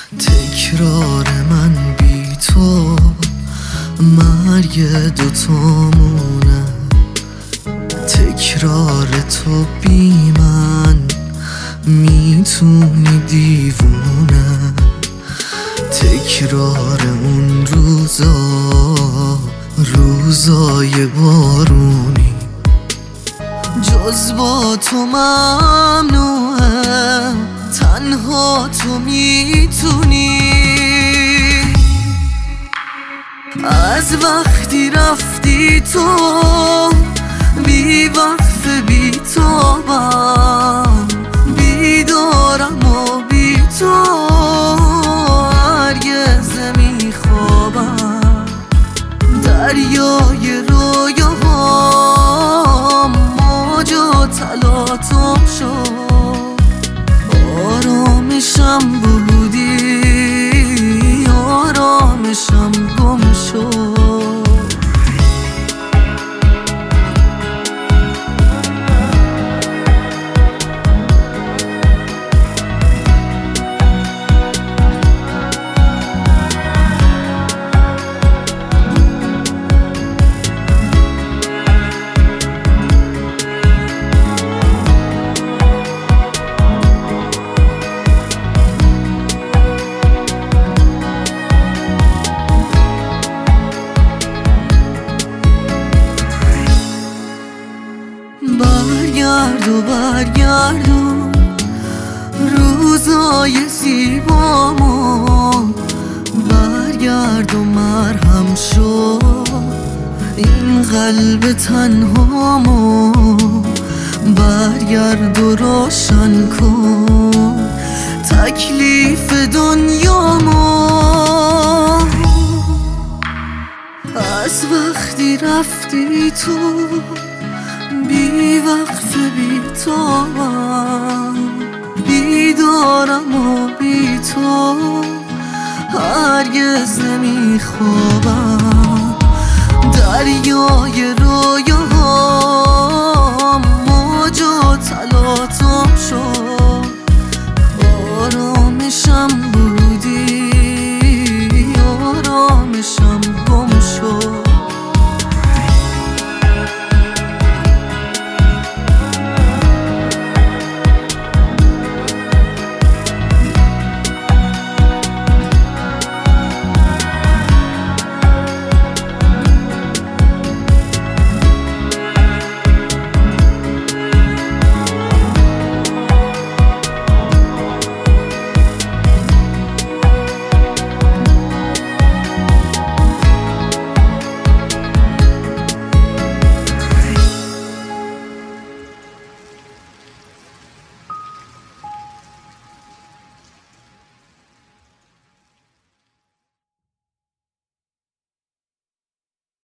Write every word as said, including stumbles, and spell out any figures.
تکرار من بی تو مرگ دوتامونه، تکرار تو بی من میتونی دیوونه، تکرار اون روزا روزای بارونی. جز با تو ممنوعه، تنها تو میتونی. از وقتی رفتی تو بی وقف بی تابم، بیدارم و بی تو هرگز نمیخوابم. دریای رویاهام موج و تلاطم شد، آرامشم بودی آرامشم گم شد. برگرد و برگردون روزای زیبامون، برگرد و مرهم شو این قلب تنهامو، برگرد و روشن کن تکلیف دنیامو. از وقتی رفتی تو بی وقف بی تابم، بیدارم و بی تو هرگز نمیخوابم. دریای رویاهام موج و تلاطم شد،